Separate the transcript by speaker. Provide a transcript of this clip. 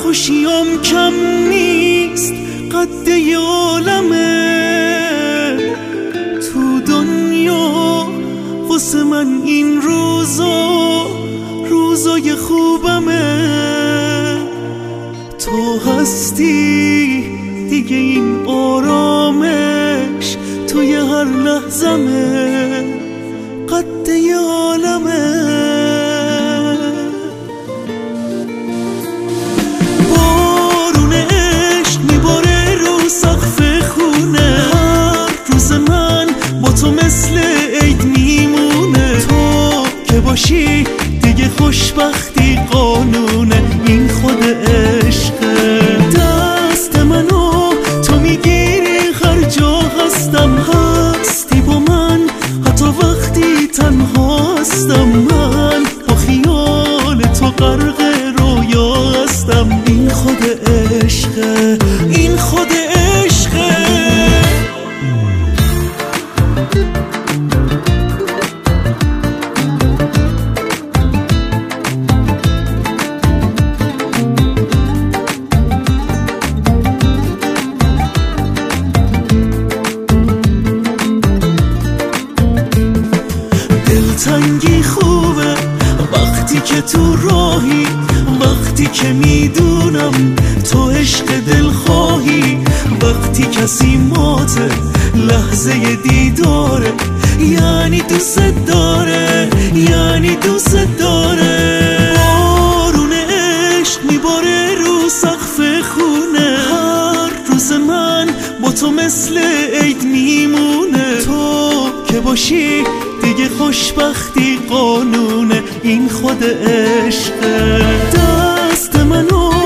Speaker 1: خوشیم کم نیست قد یه عالمه تو دنیا، واسه من این روزای خوبمه. تو هستی دیگه، این آرامش توی هر لحظمه قد یه عالمه. بارون عشق میباره رو سقف خونه، هر روز من با تو مثل عید میمونه. تو که باشی دیگه خوشبختی قانونه، این خود عشقه. دست منو تو میگیری هر جا هستم، هستی با من حتی وقتی تنها هستم. من با خیال تو غرق رویا هستم، این خود عشقه، این خود عشقه. دلتنگی خوبه وقتی که تو راهی، وقتی که میدونم تو عشق دل خواهی. وقتی کسی ماته لحظه دیداره، یعنی دوست داره، یعنی دوست داره. بارون عشق میباره رو سقف خونه، هر روز من با تو مثل عید میمونه. تو که باشی دیگه خوشبختی قانونه، این خود عشقه. دست منو